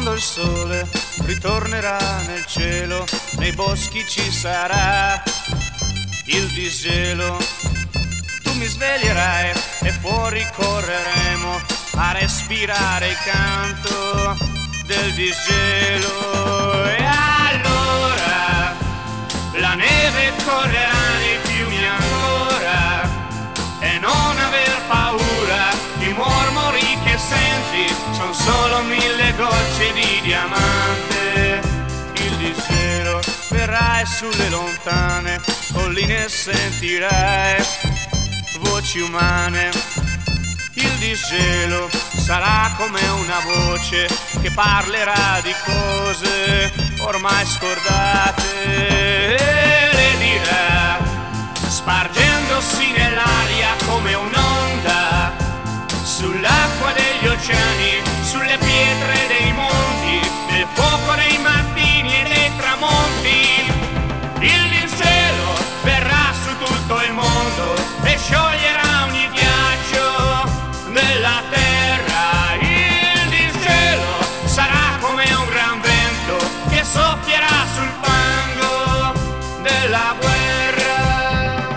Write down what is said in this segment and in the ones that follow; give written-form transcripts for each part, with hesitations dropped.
Quando il sole ritornerà nel cielo, nei boschi ci sarà il disgelo. Tu mi sveglierai e fuori correremo a respirare il canto del disgelo. E allora la neve correrà nei fiumi ancora, e non aver paura, i mormori che senti sono solo 1000 gocce di diamante. Il disgelo verrà e sulle lontane colline sentirai voci umane. Il disgelo sarà come una voce che parlerà di cose ormai scordate e le dirà, spargendosi nell'aria come un'onda, sull'acqua degli oceani, sulle pietre dei monti, nel fuoco dei mattini e dei tramonti. Il disgelo verrà su tutto il mondo e scioglierà ogni ghiaccio della terra. Il disgelo sarà come un gran vento che soffierà sul fango della guerra.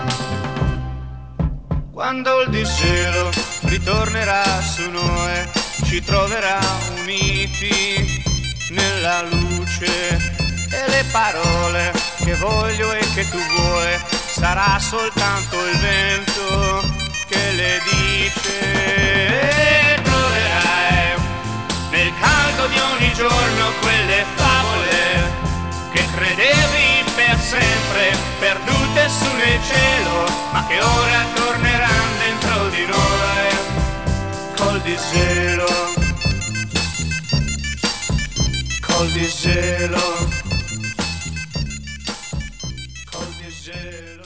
Quando il disgelo ritornerà su noi, ci troverà uniti nella luce, e le parole che voglio e che tu vuoi sarà soltanto il vento che le dice. E troverai nel caldo di ogni giorno quelle favole che credevi per sempre perdute su nel cielo, ma che ora torneranno dentro di noi col disgelo, col disgelo, col disgelo.